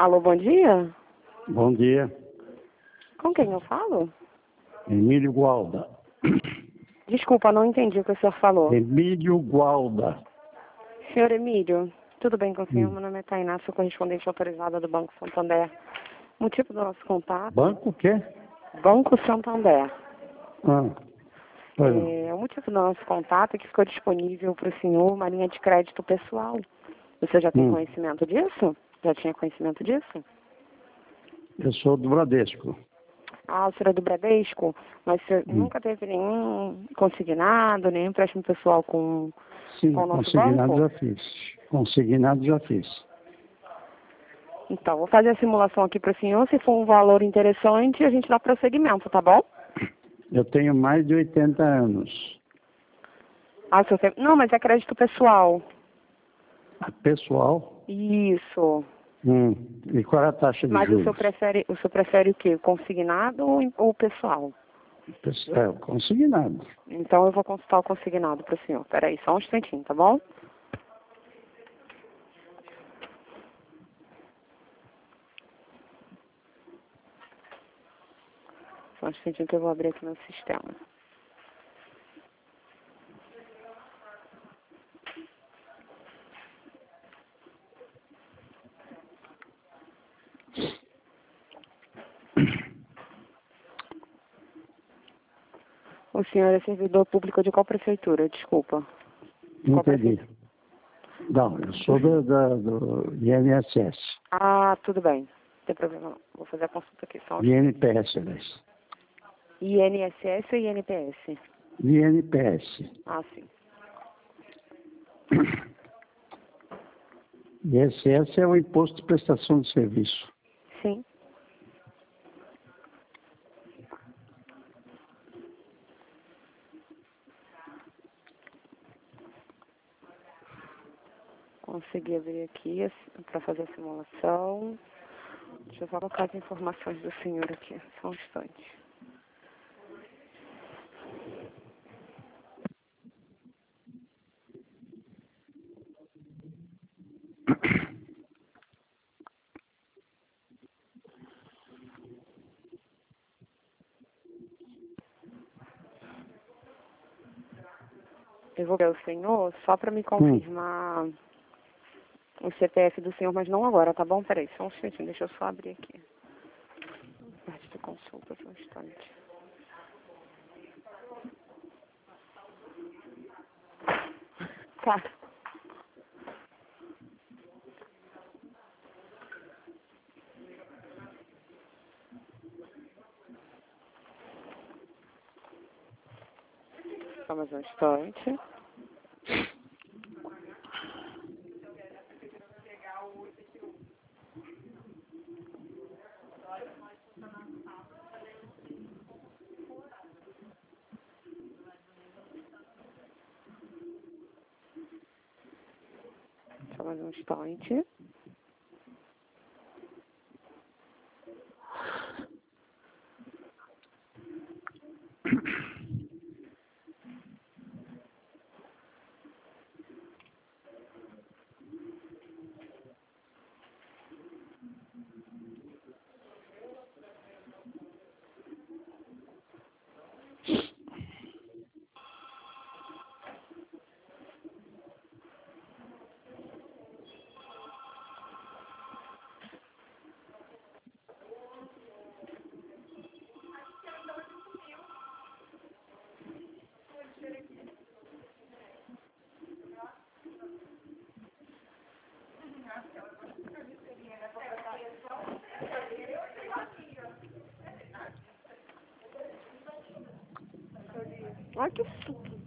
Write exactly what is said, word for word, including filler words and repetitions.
Alô, bom dia? Bom dia. Com quem eu falo? Emílio Gualda. Desculpa, não entendi o que o senhor falou. Emílio Gualda. Senhor Emílio, tudo bem com o senhor? Hum. Meu nome é Tainá, sou correspondente autorizada do Banco Santander. Motivo do nosso contato? Banco o quê? Banco Santander. Ah, pois não. É, o motivo do nosso contato é que ficou disponível para o senhor uma linha de crédito pessoal. Você já tem Hum. conhecimento disso? Já tinha conhecimento disso? Eu sou do Bradesco. Ah, o senhor é do Bradesco, mas o senhor Hum. nunca teve nenhum consignado, nenhum empréstimo pessoal com, Sim, com o nosso consignado banco? já fiz. Consignado já fiz. Então, vou fazer a simulação aqui para o senhor. Se for um valor interessante, a gente dá prosseguimento, tá bom? Eu tenho mais de oitenta anos. Ah, o senhor tem... Não, mas é crédito pessoal. Pessoal? Isso. Hum. E qual é a taxa de Mas o senhor juros? prefere, o senhor prefere o quê? Consignado ou, ou pessoal? É, consignado. Então, eu vou consultar o consignado para o senhor. Peraí, só um instantinho, tá bom? Só um instantinho que eu vou abrir aqui no sistema. O senhor é servidor público de qual prefeitura? Desculpa. Não Qual entendi. prefeitura? Não, eu sou do, do, do I N S S. Ah, tudo bem. Não tem problema não. Vou fazer a consulta aqui só um I N P S, aliás. I N S S ou I N P S? I N P S. Ah, sim. I S S é o Imposto de Prestação de Serviço. Sim. Consegui abrir aqui para fazer a simulação. Deixa eu só colocar as informações do senhor aqui. Só um instante. Eu vou ver o senhor só para me confirmar hum. o C P F do senhor, mas não agora, tá bom? Peraí, só um instantinho. Deixa eu só abrir aqui. Parte de consulta, só um instante. Tá. Só mais um instante. Só mais um instante. Ai, que susto.